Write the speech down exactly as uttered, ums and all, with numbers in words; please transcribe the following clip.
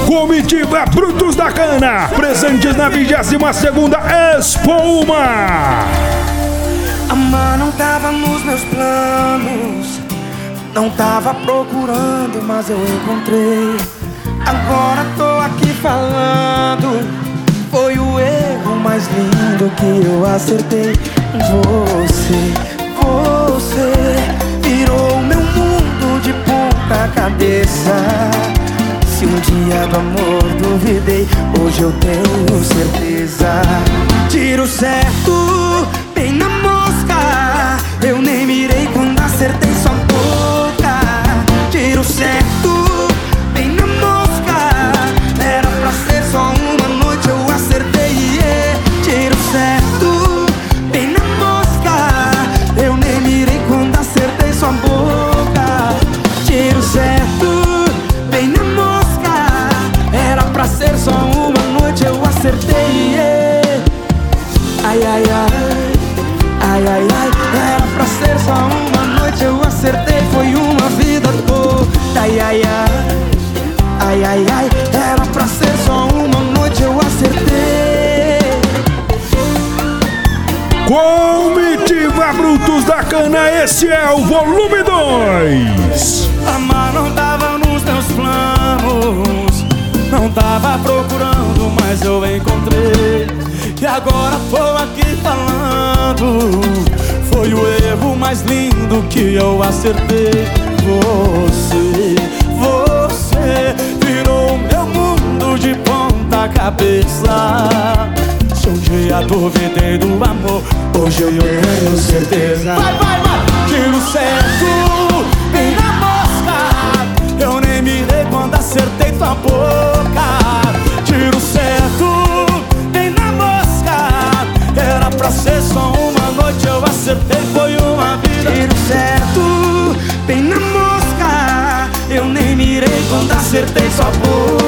Comitiva Brutos da Cana, presentes na vigésima segunda Espuma. Amar não tava nos meus planos, não tava procurando, mas eu encontrei. Agora tô aqui falando, foi o erro mais lindo que eu acertei. Você, você virou meu mundo de ponta cabeça. Se um dia do amor duvidei, hoje eu tenho certeza. Tiro certo, bem na mosca, eu nem mirei quando acertei sua boca. Tiro certo, bem na mosca, era pra ser só uma noite, eu acertei, yeah. Tiro certo, bem na mosca, eu nem mirei quando acertei sua boca. Tiro certo, bem na mosca, era pra ser só uma noite, eu acertei, yeah. Ai, ai, ai, ai, ai, ai, era pra ser só uma noite, eu acertei, foi uma vida toda. Ai, ai, ai, ai, ai, ai, era pra ser só uma noite, eu acertei. Comitiva Brutos da Cana, esse é o volume dois. Amar não tava nos meus planos, não tava procurando, mas eu encontrei. E agora tô aqui falando, foi o erro mais lindo que eu acertei. Você, você virou meu mundo de ponta cabeça. Se um dia duvidei do amor, hoje eu tenho certeza. Vai, vai, vai! Tiro certo, bem na mosca, eu nem mirei quando acertei tua boca. Tiro certo, bem na mosca, era pra ser só uma noite, eu acertei, foi uma vida. Tiro certo, bem na mosca, eu nem mirei quando acertei sua boca.